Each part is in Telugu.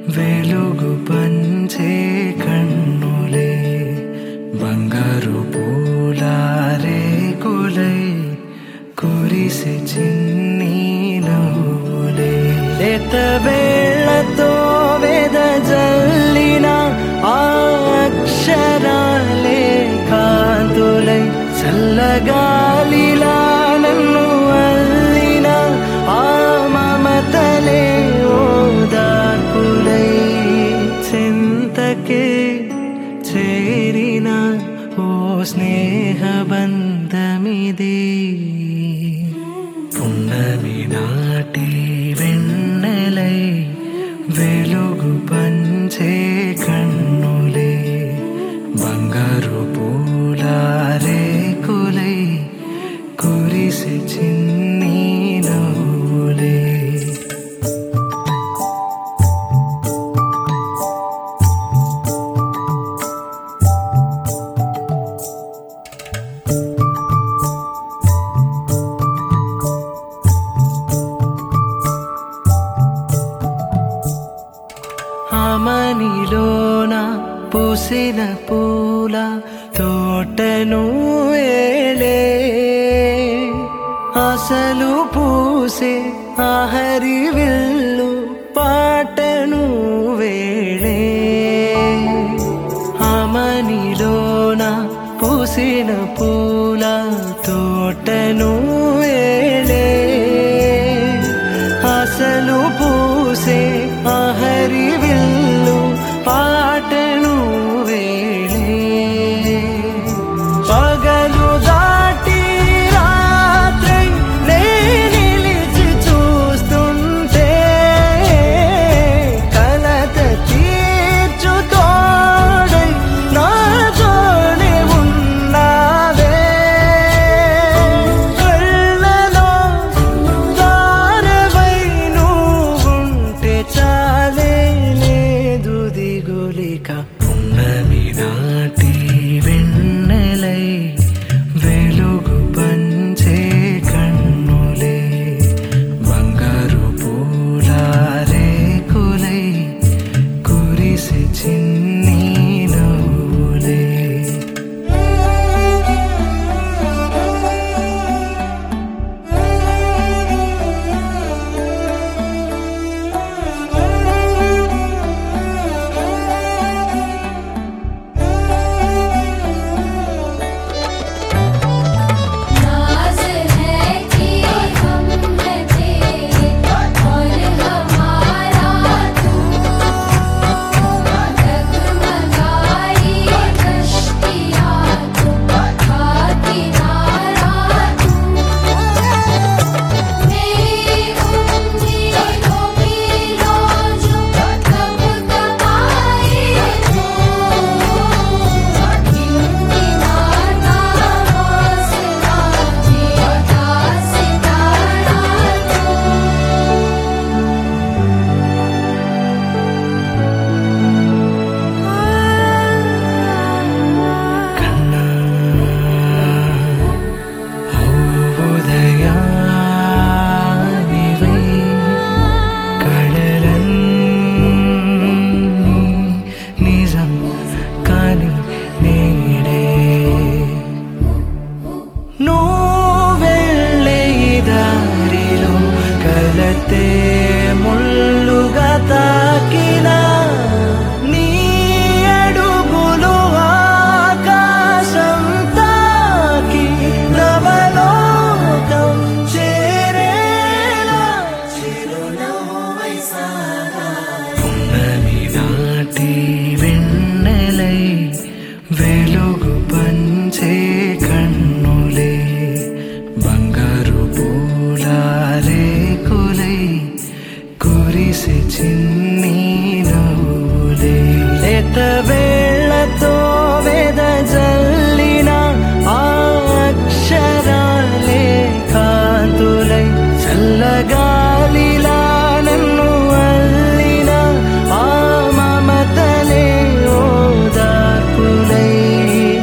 వెలుగు పంచే కన్నులే బంగారు పూల రేకులై కురిసే చిన్ని నవ్వులే లేత వేళ్లతో వెదజల్లిన ఆ అక్షరాలే కాంతులై చల్లగాలిలా నన్ను అల్లిన ఆ మమతలే ఓదార్పులై చెంతకే చేరిన ఓ స్నేహబంధమిది పున్నమి నాటి వెన్నెలై వెలుగు పంచే కన్నులే బంగారు పూల రేకులై కురిసే చిన్ని నవ్వులే ఆమనిలోన పూసిన పూల తోటను వేలే అసలు పూసే ఆహరి విల్లు పాటను వేళే ఆమనిలోన పూసిన పూల తోటను వేలే అసలు పూసే ఆహరి విల్లు పాటను వేళే పగలు దాటి రాత్రై నే నిలిచి చూస్తుంటే కలత తీర్చు తోడై నాతోనే ఉన్నావే కళ్ళలో దారవై నువ్వుంటే చాలే లేదు దిగులిక పున్నమి నాటి వెన్నెలై వెలుగు పంచే కన్నులే బంగారు పూల రేకులై కురిసే చిన్ని నవ్వులే नाज़ है कि हम हैं तेरे और हमारा तू डगमगाई कश्तियाँ तू का किनारा तू मेरी उम्मीदों मीलों जो कब कब आए तू किनारा हौसला देता सितारा కన్నా ఉదయానివై కళలన్నీ నిజం కాని నేడే నువ్వెళ్ళే దారిలో కలతే ముళ్ళుగా తాకినా నీ అడుగులు ఆకాశం తాకి నవలోకం చేరేలా చిరునవ్వై సాగాలి పున్నమి నాటి వెన్నెలై వెలుగు పంచే కన్నులే బంగారు పూల రేకులై కురిసే చిన్ని నవ్వులే లేత వేళ్లతో వెదజల్లిన ఆ అక్షరాలే కాంతులై చల్లగాలిలా నన్ను అల్లిన ఆ మమతలే ఓదార్పులై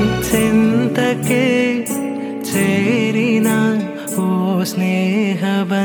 చెంతకే చేరిన ఓ స్నేహ